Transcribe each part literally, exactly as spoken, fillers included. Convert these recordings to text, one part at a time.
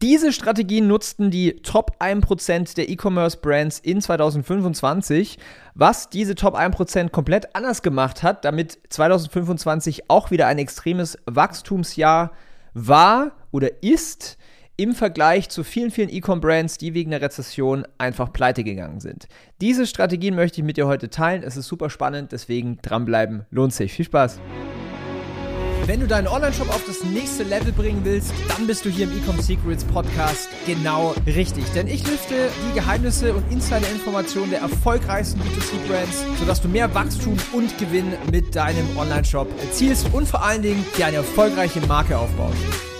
Diese Strategien nutzten die Top ein Prozent der E-Commerce-Brands in zwanzig fünfundzwanzig, was diese Top ein Prozent komplett anders gemacht hat, damit zwanzig fünfundzwanzig auch wieder ein extremes Wachstumsjahr war oder ist im Vergleich zu vielen, vielen E-Com-Brands, die wegen der Rezession einfach pleite gegangen sind. Diese Strategien möchte ich mit dir heute teilen. Es ist super spannend, deswegen dranbleiben, lohnt sich. Viel Spaß! Wenn du deinen Online-Shop auf das nächste Level bringen willst, dann bist du hier im Ecom Secrets Podcast genau richtig. Denn ich lüfte die Geheimnisse und Insider-Informationen der erfolgreichsten B zwei C-Brands, sodass du mehr Wachstum und Gewinn mit deinem Online-Shop erzielst und vor allen Dingen dir eine erfolgreiche Marke aufbaust.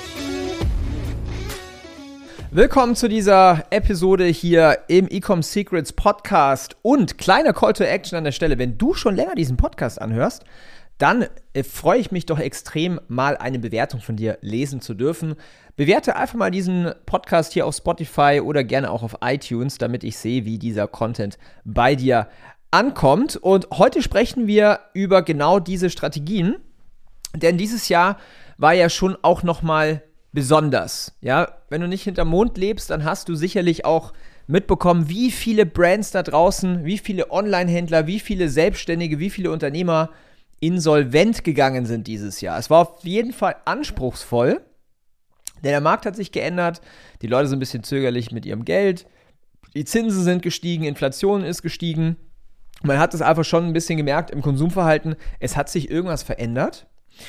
Willkommen zu dieser Episode hier im Ecom Secrets Podcast und kleiner Call to Action an der Stelle. Wenn du schon länger diesen Podcast anhörst, dann äh, freue ich mich doch extrem, mal eine Bewertung von dir lesen zu dürfen. Bewerte einfach mal diesen Podcast hier auf Spotify oder gerne auch auf iTunes, damit ich sehe, wie dieser Content bei dir ankommt. Und heute sprechen wir über genau diese Strategien, denn dieses Jahr war ja schon auch nochmal besonders. Ja, wenn du nicht hinterm Mond lebst, dann hast du sicherlich auch mitbekommen, wie viele Brands da draußen, wie viele Online-Händler, wie viele Selbstständige, wie viele Unternehmer insolvent gegangen sind dieses Jahr. Es war auf jeden Fall anspruchsvoll, denn der Markt hat sich geändert, die Leute sind ein bisschen zögerlich mit ihrem Geld, die Zinsen sind gestiegen, Inflation ist gestiegen. Man hat es einfach schon ein bisschen gemerkt im Konsumverhalten, es hat sich irgendwas verändert.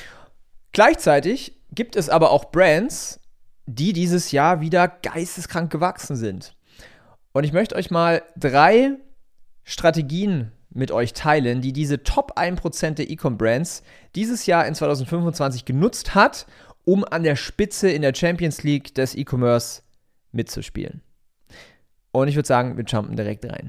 Gleichzeitig gibt es aber auch Brands, die dieses Jahr wieder geisteskrank gewachsen sind. Und ich möchte euch mal drei Strategien mit euch teilen, die diese Top ein Prozent der E-Com-Brands dieses Jahr in zwanzig fünfundzwanzig genutzt hat, um an der Spitze in der Champions League des E-Commerce mitzuspielen. Und ich würde sagen, wir jumpen direkt rein.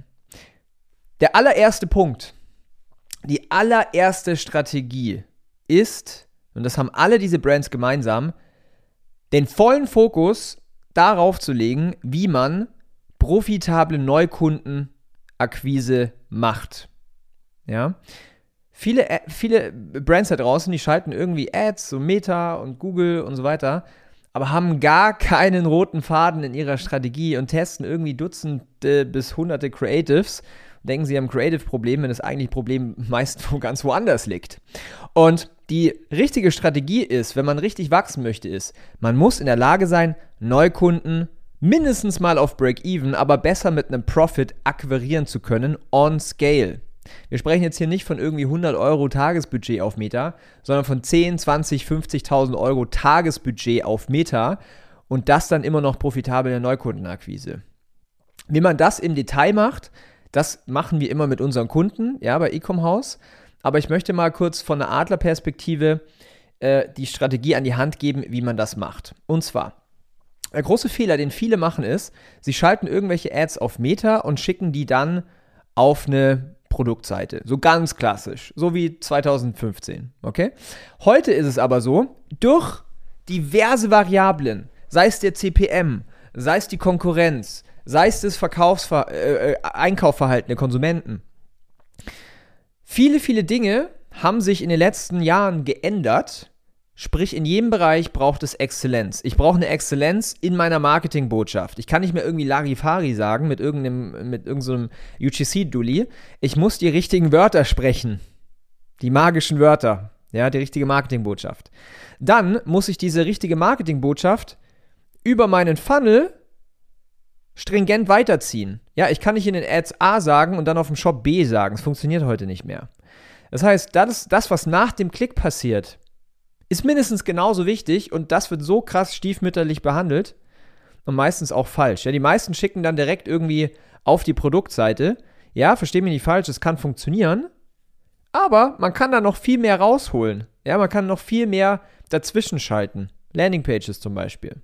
Der allererste Punkt, die allererste Strategie ist, und das haben alle diese Brands gemeinsam, den vollen Fokus darauf zu legen, wie man profitable Neukundenakquise macht. Ja, viele, viele Brands da draußen, die schalten irgendwie Ads, so Meta und Google und so weiter, aber haben gar keinen roten Faden in ihrer Strategie und testen irgendwie Dutzende bis Hunderte Creatives und denken, sie haben ein Creative-Problem, wenn das eigentliche Problem meist wo ganz woanders liegt. Und die richtige Strategie ist, wenn man richtig wachsen möchte, ist, man muss in der Lage sein, Neukunden mindestens mal auf Break-Even, aber besser mit einem Profit akquirieren zu können on Scale. Wir sprechen jetzt hier nicht von irgendwie hundert Euro Tagesbudget auf Meta, sondern von zehn, zwanzig, fünfzigtausend Euro Tagesbudget auf Meta und das dann immer noch profitabel in der Neukundenakquise. Wie man das im Detail macht, das machen wir immer mit unseren Kunden, ja, bei Ecom House. Aber ich möchte mal kurz von der Adlerperspektive äh, die Strategie an die Hand geben, wie man das macht. Und zwar, der große Fehler, den viele machen, ist, sie schalten irgendwelche Ads auf Meta und schicken die dann auf eine Produktseite. So ganz klassisch, so wie zwanzig fünfzehn, okay? Heute ist es aber so, durch diverse Variablen, sei es der C P M, sei es die Konkurrenz, sei es das Verkaufsver- äh, Einkaufsverhalten der Konsumenten, viele, viele Dinge haben sich in den letzten Jahren geändert. Sprich, in jedem Bereich braucht es Exzellenz. Ich brauche eine Exzellenz in meiner Marketingbotschaft. Ich kann nicht mehr irgendwie Larifari sagen mit irgendeinem, mit irgendeinem U G C-Dulli. Ich muss die richtigen Wörter sprechen. Die magischen Wörter. Ja, die richtige Marketingbotschaft. Dann muss ich diese richtige Marketingbotschaft über meinen Funnel stringent weiterziehen. Ja, ich kann nicht in den Ads A sagen und dann auf dem Shop B sagen. Das funktioniert heute nicht mehr. Das heißt, das, das was nach dem Klick passiert, ist mindestens genauso wichtig und das wird so krass stiefmütterlich behandelt und meistens auch falsch. Ja, die meisten schicken dann direkt irgendwie auf die Produktseite. Ja, versteh mich nicht falsch, es kann funktionieren, aber man kann da noch viel mehr rausholen. Ja, man kann noch viel mehr dazwischen schalten. Landingpages zum Beispiel.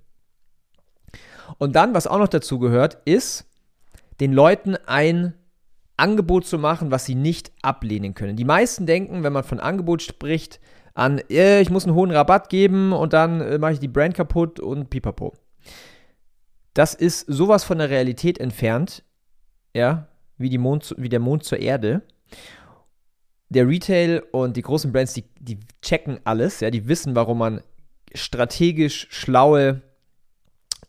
Und dann, was auch noch dazu gehört, ist, den Leuten ein Angebot zu machen, was sie nicht ablehnen können. Die meisten denken, wenn man von Angebot spricht, an, äh, ich muss einen hohen Rabatt geben und dann äh, mache ich die Brand kaputt und pipapo. Das ist sowas von der Realität entfernt, ja, wie, die Mond, wie der Mond zur Erde. Der Retail und die großen Brands, die, die checken alles, ja, die wissen, warum man strategisch schlaue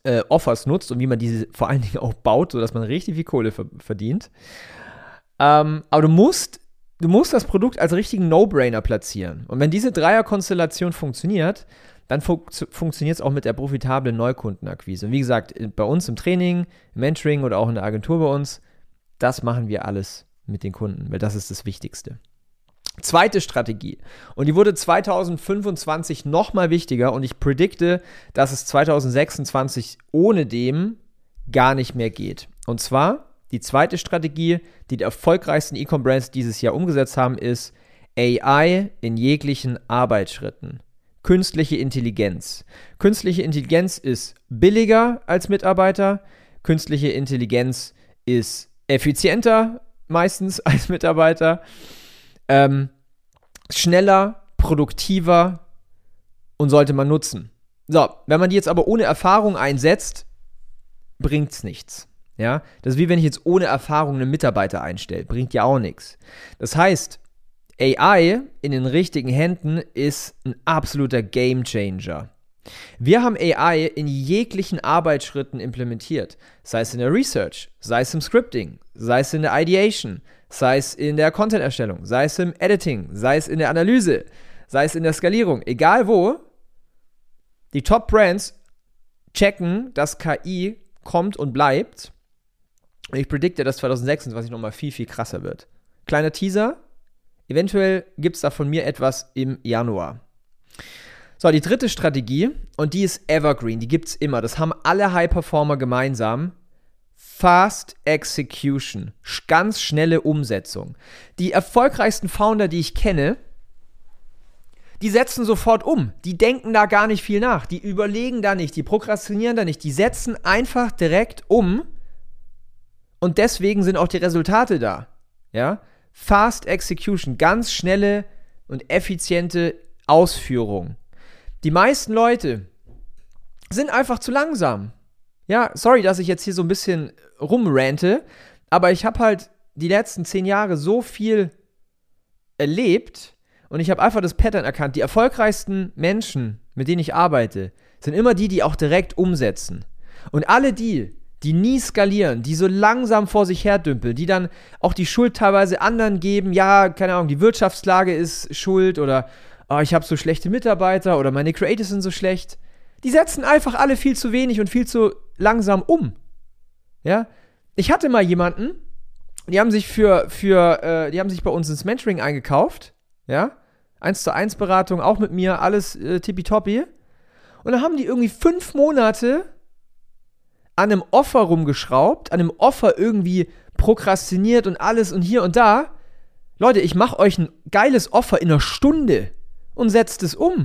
äh, Offers nutzt und wie man diese vor allen Dingen auch baut, sodass man richtig viel Kohle ver- verdient. Ähm, aber du musst, du musst das Produkt als richtigen No-Brainer platzieren. Und wenn diese Dreierkonstellation funktioniert, dann fun- funktioniert es auch mit der profitablen Neukundenakquise. Und wie gesagt, bei uns im Training, im Mentoring oder auch in der Agentur bei uns, das machen wir alles mit den Kunden, weil das ist das Wichtigste. Zweite Strategie. Und die wurde zwanzig fünfundzwanzig nochmal wichtiger und ich predikte, dass es zwanzig sechsundzwanzig ohne dem gar nicht mehr geht. Und zwar die zweite Strategie, die die erfolgreichsten E-Com-Brands dieses Jahr umgesetzt haben, ist A I in jeglichen Arbeitsschritten. Künstliche Intelligenz. Künstliche Intelligenz ist billiger als Mitarbeiter. Künstliche Intelligenz ist effizienter meistens als Mitarbeiter. Ähm, schneller, produktiver und sollte man nutzen. So, wenn man die jetzt aber ohne Erfahrung einsetzt, bringt es nichts. Ja? Das ist wie wenn ich jetzt ohne Erfahrung einen Mitarbeiter einstelle. Bringt ja auch nichts. Das heißt, A I in den richtigen Händen ist ein absoluter Gamechanger. Wir haben A I in jeglichen Arbeitsschritten implementiert. Sei es in der Research, sei es im Scripting, sei es in der Ideation, sei es in der Content-Erstellung, sei es im Editing, sei es in der Analyse, sei es in der Skalierung. Egal wo, die Top-Brands checken, dass K I kommt und bleibt. Und ich predikte, dass zwanzig sechsundzwanzig nochmal viel, viel krasser wird. Kleiner Teaser. Eventuell gibt es da von mir etwas im Januar. So, die dritte Strategie, und die ist Evergreen, die gibt es immer. Das haben alle High-Performer gemeinsam. Fast Execution, ganz schnelle Umsetzung. Die erfolgreichsten Founder, die ich kenne, die setzen sofort um. Die denken da gar nicht viel nach. Die überlegen da nicht, die prokrastinieren da nicht. Die setzen einfach direkt um und deswegen sind auch die Resultate da. Ja? Fast Execution, ganz schnelle und effiziente Ausführung. Die meisten Leute sind einfach zu langsam. Ja, sorry, dass ich jetzt hier so ein bisschen rumrante, aber ich habe halt die letzten zehn Jahre so viel erlebt und ich habe einfach das Pattern erkannt. Die erfolgreichsten Menschen, mit denen ich arbeite, sind immer die, die auch direkt umsetzen. Und alle die, die nie skalieren, die so langsam vor sich her dümpeln, die dann auch die Schuld teilweise anderen geben, ja, keine Ahnung, die Wirtschaftslage ist schuld oder oh, ich habe so schlechte Mitarbeiter oder meine Creators sind so schlecht. Die setzen einfach alle viel zu wenig und viel zu langsam um. Ja? Ich hatte mal jemanden, die haben sich für, für äh, die haben sich bei uns ins Mentoring eingekauft, ja, eins zu eins Beratung, auch mit mir, alles äh, tippitoppi. Und dann haben die irgendwie fünf Monate an einem Offer rumgeschraubt, an einem Offer irgendwie prokrastiniert und alles und hier und da. Leute, ich mache euch ein geiles Offer in einer Stunde und setzt es um.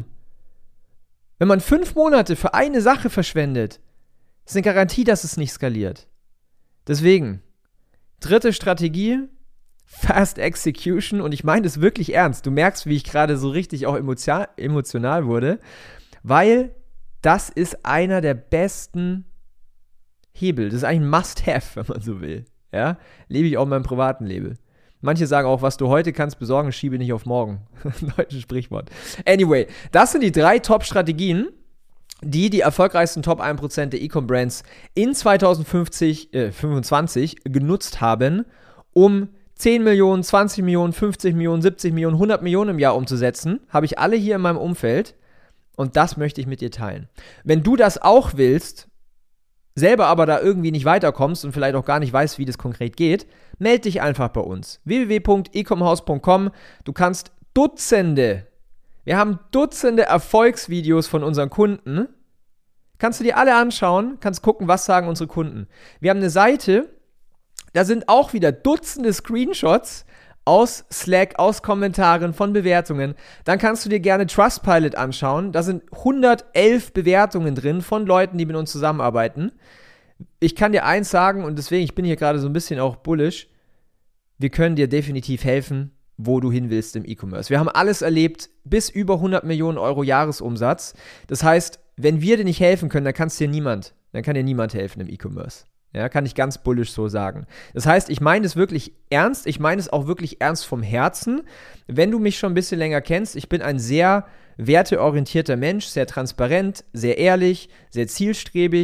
Wenn man fünf Monate für eine Sache verschwendet, ist eine Garantie, dass es nicht skaliert. Deswegen, dritte Strategie, Fast Execution, und ich meine das wirklich ernst. Du merkst, wie ich gerade so richtig auch emotional, emotional wurde, weil das ist einer der besten Hebel. Das ist eigentlich ein Must-Have, wenn man so will. Ja? Lebe ich auch in meinem privaten Leben. Manche sagen auch, was du heute kannst besorgen, schiebe nicht auf morgen. Deutsches Sprichwort. Anyway, das sind die drei Top-Strategien, die die erfolgreichsten Top ein Prozent der E-Com-Brands in zwanzig fünfundzwanzig genutzt haben, um zehn Millionen, zwanzig Millionen, fünfzig Millionen, siebzig Millionen, hundert Millionen im Jahr umzusetzen. Habe ich alle hier in meinem Umfeld und das möchte ich mit dir teilen. Wenn du das auch willst, selber aber da irgendwie nicht weiterkommst und vielleicht auch gar nicht weißt, wie das konkret geht, melde dich einfach bei uns. w w w punkt ecomhouse punkt com. Du kannst Dutzende, wir haben Dutzende Erfolgsvideos von unseren Kunden. Kannst du dir alle anschauen, kannst gucken, was sagen unsere Kunden. Wir haben eine Seite, da sind auch wieder Dutzende Screenshots aus Slack, aus Kommentaren, von Bewertungen. Dann kannst du dir gerne Trustpilot anschauen. Da sind hundertelf Bewertungen drin von Leuten, die mit uns zusammenarbeiten. Ich kann dir eins sagen, und deswegen, ich bin hier gerade so ein bisschen auch bullish, wir können dir definitiv helfen, wo du hin willst im E-Commerce. Wir haben alles erlebt, bis über hundert Millionen Euro Jahresumsatz. Das heißt, wenn wir dir nicht helfen können, dann kannst dir niemand, dann kann dir niemand helfen im E-Commerce. Ja, kann ich ganz bullish so sagen. Das heißt, ich meine es wirklich ernst, ich meine es auch wirklich ernst vom Herzen. Wenn du mich schon ein bisschen länger kennst, ich bin ein sehr werteorientierter Mensch, sehr transparent, sehr ehrlich, sehr zielstrebig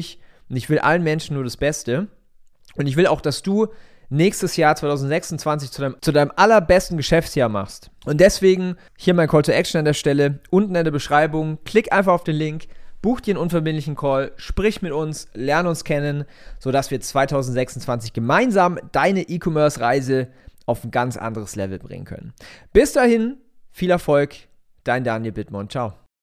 und ich will allen Menschen nur das Beste. Und ich will auch, dass du nächstes Jahr zwanzig sechsundzwanzig zu deinem, zu deinem allerbesten Geschäftsjahr machst. Und deswegen hier mein Call to Action an der Stelle, unten in der Beschreibung, klick einfach auf den Link, buch dir einen unverbindlichen Call, sprich mit uns, lern uns kennen, sodass wir zwanzig sechsundzwanzig gemeinsam deine E-Commerce-Reise auf ein ganz anderes Level bringen können. Bis dahin, viel Erfolg, dein Daniel Bittmann, ciao.